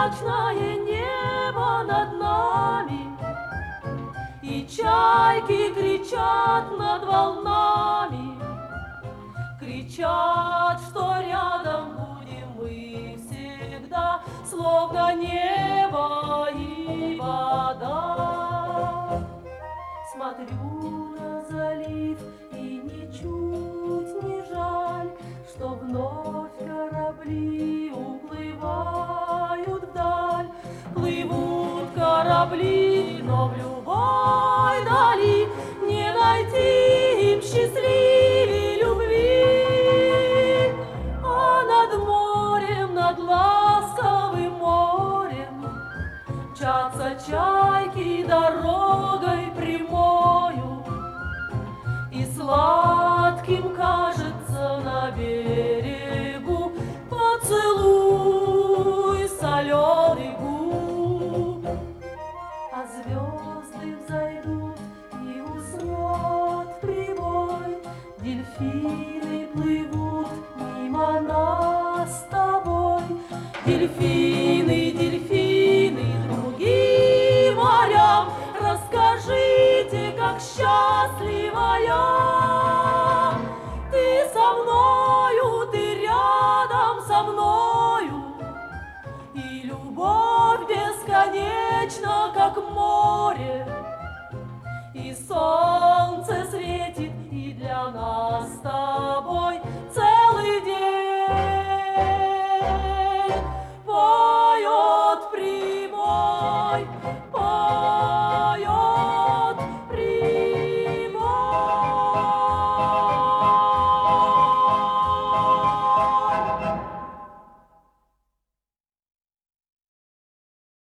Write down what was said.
прозрачное небо над нами, и чайки кричат над волнами, кричат, что рядом будем мы всегда, словно небо и вода. Смотрю на залив, и ничуть не жаль, что вновь корабли уплывают вдаль. Плывут корабли, но в любой дали не найти им счастливей любви. А над морем, над ласковым морем мчатся чайки дорогой прямою, и сладким кажется на берегу поцелуй соленый губ. А звезды взойдут и уснет прибой, дельфины плывут мимо нас с тобой. Дельфины, дельфины, другим морям, расскажите, как счастлива я. Ты со мною, ты рядом со мною, и любовь бесконечна, как море, и солнце светит, и для нас с тобой целый день поет прибой.